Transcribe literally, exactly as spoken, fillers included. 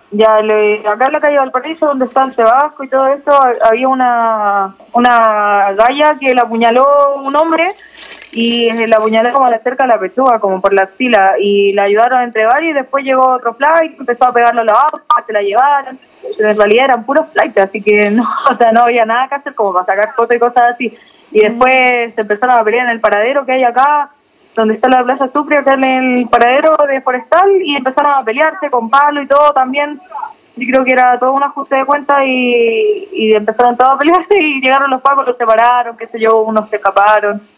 Ya, le, acá en la calle Valparaíso, donde está el Tabasco y todo eso, había una, una galla que la apuñaló un hombre y la apuñaló como a la cerca de la pechuga, como por la axila, y la ayudaron a entregar y después llegó otro flight, empezó a pegarle a los autos, se la llevaron, en realidad eran puros flights, así que no, o sea, no había nada que hacer como para sacar fotos y cosas así, y después se empezaron a pelear en el paradero que hay acá, donde está la Plaza Sucre, acá en el paradero de Forestal, y empezaron a pelearse con palo y todo también. Yo creo que era todo un ajuste de cuenta y, y empezaron todos a pelearse y llegaron los pacos, los separaron, qué sé yo, unos se escaparon.